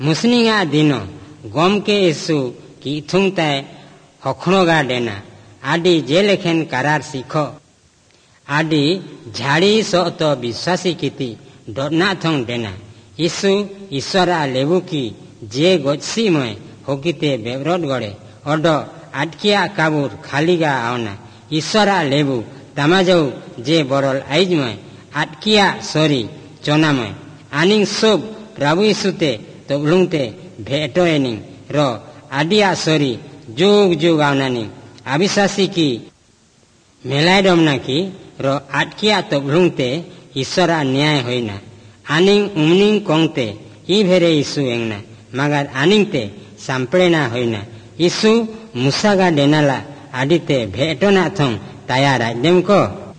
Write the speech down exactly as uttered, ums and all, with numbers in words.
मुस्निंगा दिनो गम के यीशु की थुंग तय हखणोगा डेना आदि जेलेखेन करार सीखो आदि झाड़ी सो तो विश्वासी कीति डोना थोंग डेना यीशु ईश्वरा लेबू की जे गोची मय होकीते बेवरोड गड़े ओडो आटकिया काबूर खालीगा आवना ईश्वरा लेबू तमाजो जे बरल आइजमय आटकिया सोरी चोनामय आनिंग सब प्रभु यीशुते तोबलुंगते भेटोएनिंग रो आडिया सोरी जुग जुग आवनानी अविश्वासी की मेलायडमना की रो आटकिया तोबलुंगते ईश्वरा न्याय होइना आनिंग उमनिंग कोंगते ई भेरे यीशु एंगना मगर आनिंगते सांपड़ेना होइना यीशु मुसागा डेनाला आडिते भेटोना थोंग तैयार देम को